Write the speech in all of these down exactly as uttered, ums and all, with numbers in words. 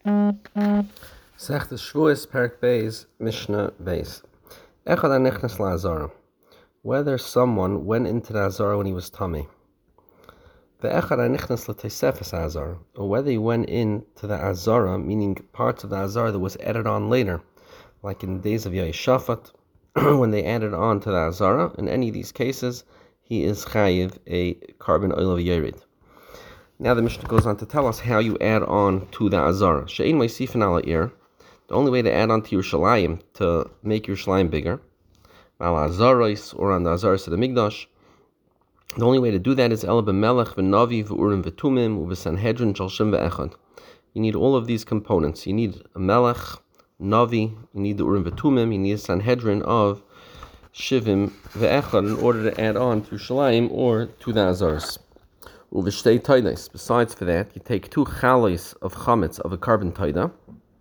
Sechtes Shvuos Perek Beis Mishnah Beis. Echad hanichnas la'azara. Whether someone went into the azara when he was tummy. Ve'echad hanichnas l'teisefes azara. Or whether he went into the azara, meaning parts of the azara that was added on later, like in the days of Yehoshaphat, when they added on to the azara. In any of these cases, he is chayiv a carbon oil of yerid. Now the Mishnah goes on to tell us how you add on to the azara. She'ein moisifin ala ir. The only way to add on to Yerushalayim, to make Yerushalayim bigger, al azaros, or on the azaros of the Mikdash, the only way to do that is el b'melech v'navi v'urim v'tumim u'v'sanhedrin shalshim v'echad. You need all of these components. You need a melech, navi, you need the urim v'tumim, you need a sanhedrin of shivim v'echad in order to add on to Yerushalayim or to the azaros. Uv'shtei taidas. Besides for that, you take two chalos of chametz of a carbon taida,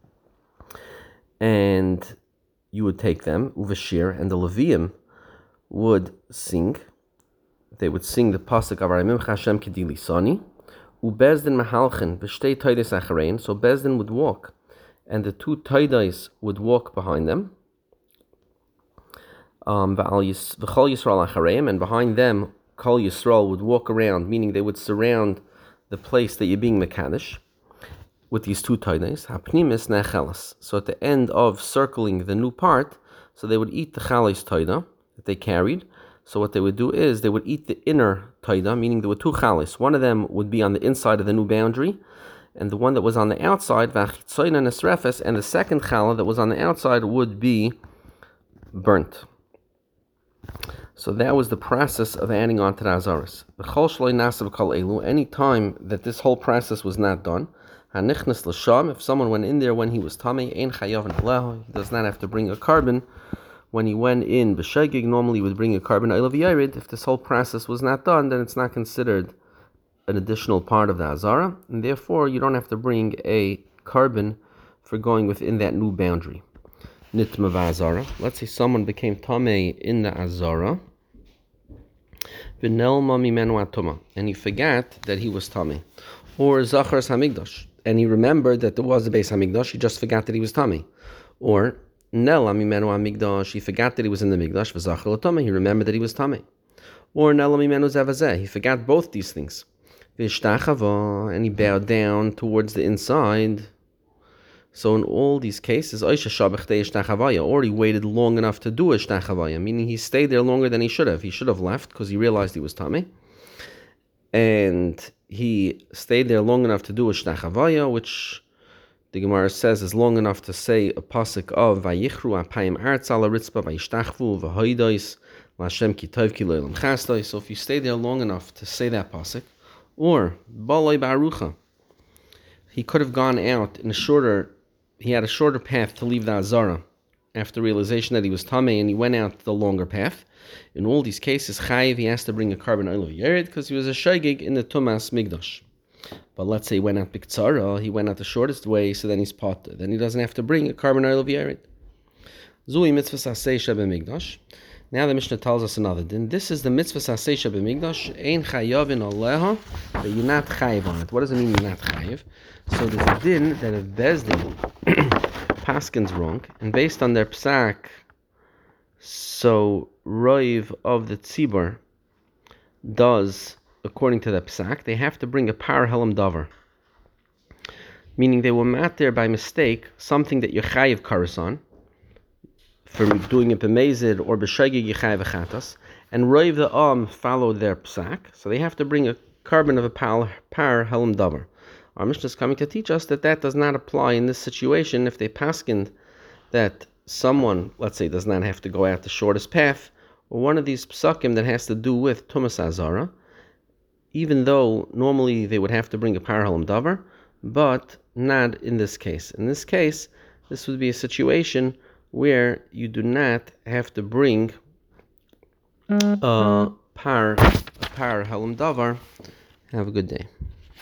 and you would take them, uvashir, and the Levium would sing. They would sing the pasuk of Arayimim Hashem Kedili Sani, ubezdin mahalchen b'shtei taidas acharein. So Bezdin would walk, and the two taidas would walk behind them. Um, v'chol Yisrael achareim, and behind them, Kol Yisrael would walk around, meaning they would surround the place that you're being mekadesh with these two taidas, hapnimis nechelas. So at the end of circling the new part, so they would eat the chalas taida that they carried. So what they would do is they would eat the inner taida, meaning there were two chalas. One of them would be on the inside of the new boundary, and the one that was on the outside, v'achitzoyna nesrefes, and the second chala that was on the outside would be burnt. So that was the process of adding on to the azaros. Any time that this whole process was not done, if someone went in there when he was tummy, he does not have to bring a carbon. When he went in b'shegig, normally he would bring a carbon oil of yared. If this whole process was not done, then it's not considered an additional part of the azara, and therefore you don't have to bring a carbon for going within that new boundary. Nitma v'azara. Let's say someone became tummy in the azara, and he forgot that he was tummy, or zachar hamigdash, and he remembered that there was a Beis Hamikdash, he just forgot that he was tummy. Or Nel Amimenu Hamikdash, he forgot that he was in the Mikdash, v'zachar l'tummy, he remembered that he was tummy. Or Nel Amimenu Zavazeh, he forgot both these things. V'ishtachava, and he bowed down towards the inside. So in all these cases, or he waited long enough to do a shtachavaya, meaning he stayed there longer than he should have. He should have left because he realized he was tummy. And he stayed there long enough to do a shtachavaya, which the Gemara says is long enough to say a pasuk of Vayichru apayim artz ala ritzpa vayishtachvu v'hoidos l'Hashem ki tov ki lo olam chasdoi. So if you stay there long enough to say that pasuk, or baloi ba'arucha, he could have gone out in a shorter, he had a shorter path to leave the azara after realization that he was tamei, and he went out the longer path. In all these cases, chayiv, he has to bring a carbon oil of yered because he was a shogeg in the tumas migdash. But let's say he went out biktsara, he went out the shortest way, so then he's potter. Then he doesn't have to bring a carbon oil of yered. Zui mitzvah sasei b'migdash. Now the Mishnah tells us another din. This is the mitzvah sasei b'migdash. Ein chayavin aleha, but you're not chayiv on it. What does it mean you're not chayiv? So there's a din that if Bezdin paskins wrong, and based on their psak, so Roiv of the Tzibur does, according to the psak, they have to bring a par helam davar. Meaning they were mat there by mistake, something that you're chayiv karas on, for doing it b'mezid or b'shagig yechayiv achatas, and Roiv the Am followed their psak, so they have to bring a carbon of a par, par helam davar. Our Mishnah is coming to teach us that that does not apply in this situation if they paskind that someone, let's say, does not have to go out the shortest path, or one of these psakim that has to do with tumas azara, even though normally they would have to bring a par halam davar, but not in this case. In this case, this would be a situation where you do not have to bring a par, a par halam davar. Have a good day.